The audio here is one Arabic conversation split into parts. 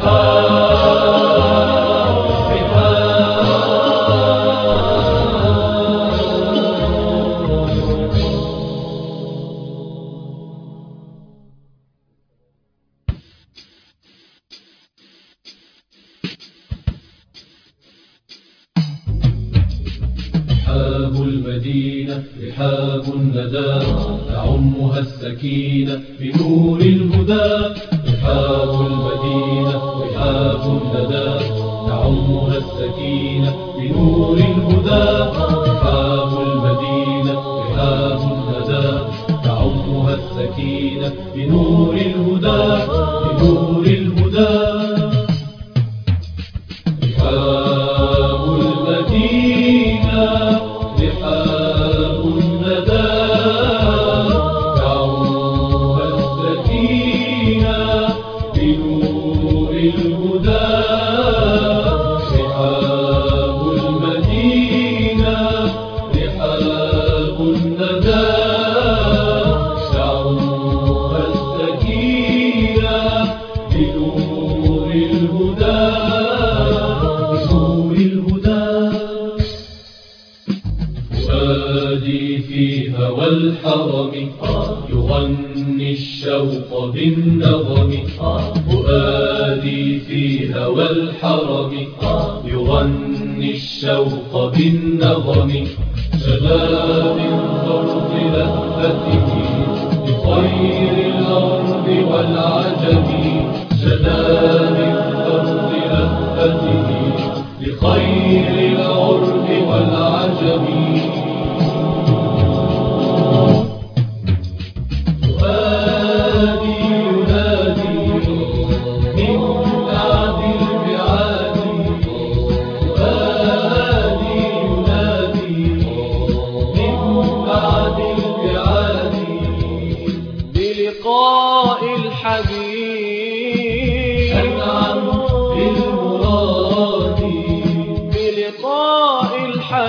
رحاب المدينة رحاب الندى تعمها السكينة بنور الهدى. رحاب المدينة رحاب الندى تعمها السكينة بنور الهدى. رحاب المدينة رحاب الندى تعمها السكينة بنور الهدى. بنور الهدى رحاب المدينة رحاب الندى تعمها السكينة بنور الهدى. رحاب المدينة رحاب الندى تعمها السكينة بنور الهدى. فؤادي في هوى الحرم يغني الشوق بالنغم. فؤادي في هوى الحرم يغني الشوق بالنغم. شباب فرط لهفته لخير الأرض والعجم. شباب فرط لهفته لخير العرب والعجم. فؤادي ينادي من بعد البعاد. فؤادي ينادي من بعد البعاد بلقاء الحبيب. أنعم بالمراد بلقاء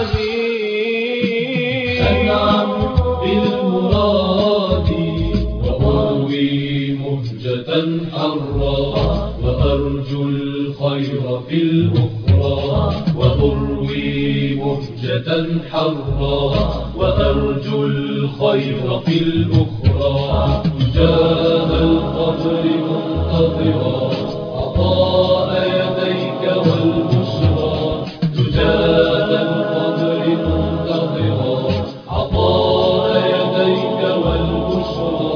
الحبيب. أنعم بالمراد. وأروي مهجة حرا وأرجو الخير في الأخرى. وأروي مهجة حرا وأرجو الخير في الأخرى. تجاه القبر منتظرا عطاء يديك والبشرى. تجاه القبر منتظرا عطاء يديك والبشرى.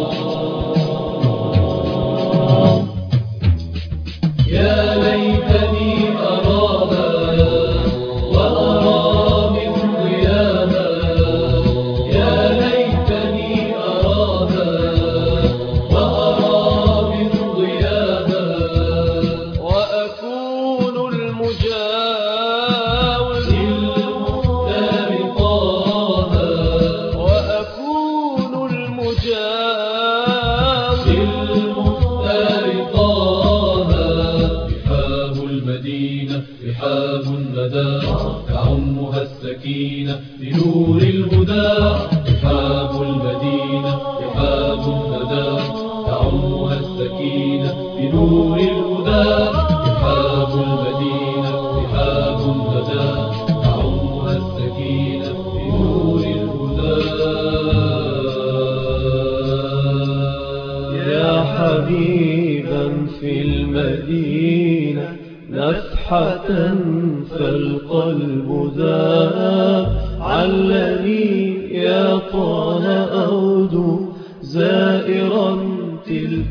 يا ليتني أراها وأرى من ضياها. يا ليتني أراها وأرى من ضياها. وأكون المجاور للمختار طه. وأكون المجاور للمختار طه. رحاب المدينة رحاب الندى تعمها السكينة بنور الهدى. رحاب المدينة رحاب الندى تعمها السكينة بنور الهدى. رحاب المدينة رحاب الندى تعمها السكينة بنور الهدى. يا حبيبا في المدينة نفحة فالقلب ذاب. علني يا طه أودو زائرا تلك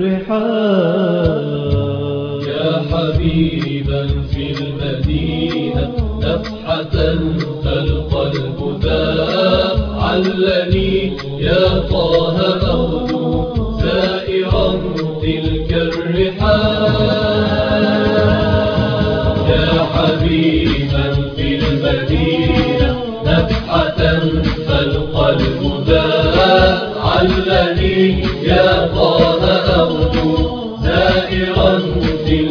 الرحاب. يا حبيبا في المدينة نفحة فالقلب ذاب. علني يا طه أودو زائرا تلك الرحاب. يا حبيبا في المدينة نفحة فالقلب ذاب. علني يا طه أودو زائرا تلك